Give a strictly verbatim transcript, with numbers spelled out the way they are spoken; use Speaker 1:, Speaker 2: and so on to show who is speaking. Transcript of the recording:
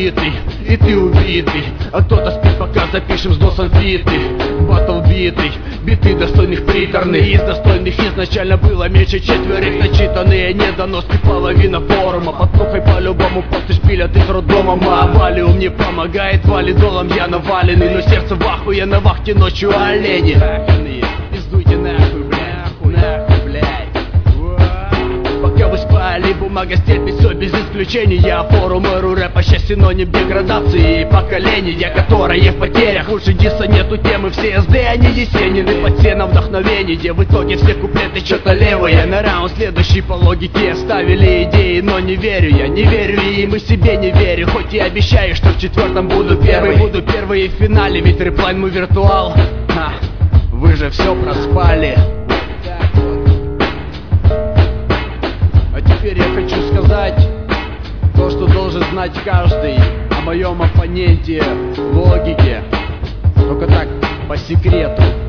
Speaker 1: убитый, и ты убитый, а кто-то спит, пока запишем с носом биты. Батл битый, биты достойных приторных. Из достойных изначально было меньше четверых. Начитанные недоноски, половина форума. Под мухой по-любому после шпилят из роддома. А валиум не помогает, валидолом я наваленный. Но сердце в ахуе, на вахте ночью олени. Пиздуйте нахуй, бляхуй, нахуй, блядь. Пока вы спали, бумага стерпит все без исключения. Форум эру рэпа сейчас синоним деградации и поколения, которое в потерях. Лучше диса нету темы, все СД, они Есенины. Под сеном вдохновение, в итоге все куплеты что-то левые. На раунд следующий по логике оставили идеи, но не верю я, не верю им и себе не верю. Хоть и обещаю, что в четвертом буду первый. Буду первый и в финале, ведь реплайн мой виртуал. Ха, вы же все проспали. Теперь я хочу сказать то, что должен знать каждый о моем оппоненте в логике. Только так, по секрету.